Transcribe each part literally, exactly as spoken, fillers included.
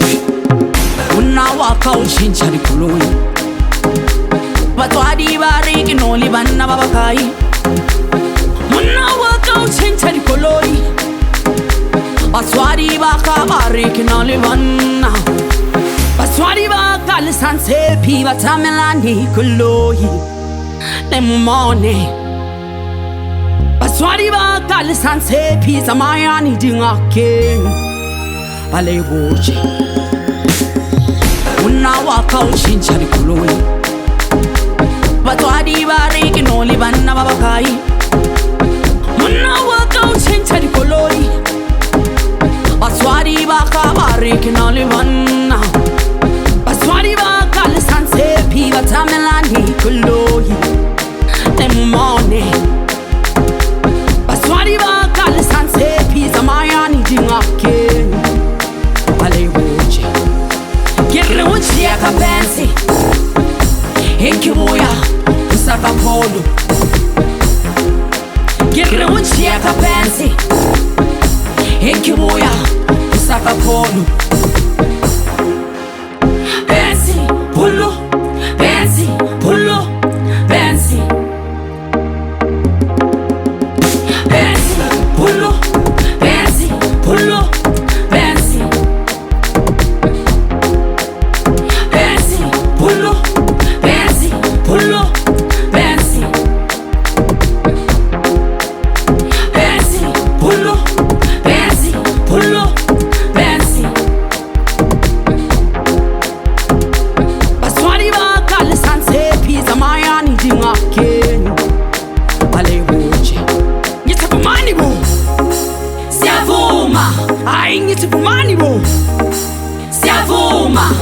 unawaka uchincha likoloi batwadi bariki noli banna babakai unawaka uchincha likoloi batwadi baka bariki noli banna batwadi baka lisanse pi batamelani koloi nemumone batwadi baka lisanse pi zamayani dingake baleboche unawaka uchincha likoloi batwadi bariki noli banna babakai unawaka uchincha likoloi batwadi baka bariki noli banna batwadi baka lisanse pi batamelani koloi nemumone batwadi baka lisanse pi zamayani dingake baleboche Girunchi ya kapensi Ikibuya Usaka polo Girunchi ya kapensi Ikibuya Usaka polo Pensi Polo Pensi Polo Pensi Pensi Polo Pensi Polo Pensi I need to money, bro. Siavuma.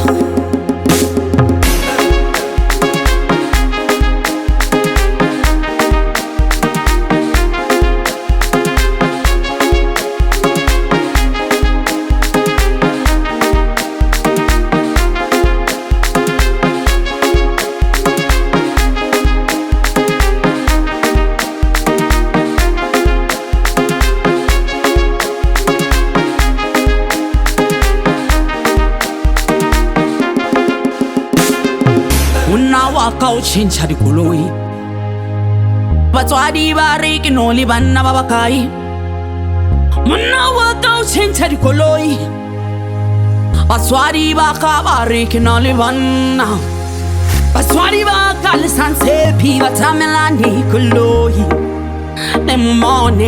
Unawaka uchincha likoloi batwadi bariki noli banna babakai unawaka uchincha likoloi batwadi baka bariki noli banna batwadi baka lisanse pi batamelani koloi nemumone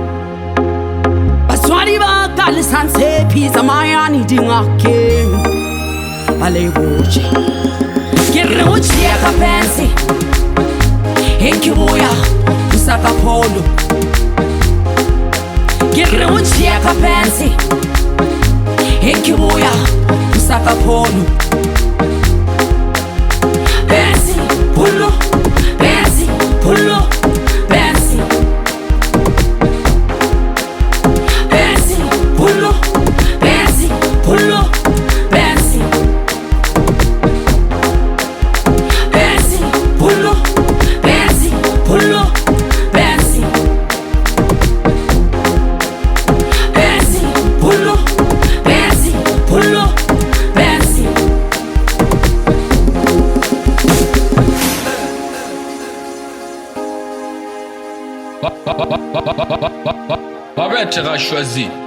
batwadi baka lisanse pi zamayani dingake baleboche Girunchi ya kapensi Ikibuya Usaka polo Girunchi ya kapensi Ikibuya Usaka polo Pensi Polo Pensi Polo Pensi Pensi Polo Pensi Polo Pensi Polo, Pensi, Polo, Pensi Pensi, Polo, Pensi, Polo, Pensi Arrête, tu as choisi.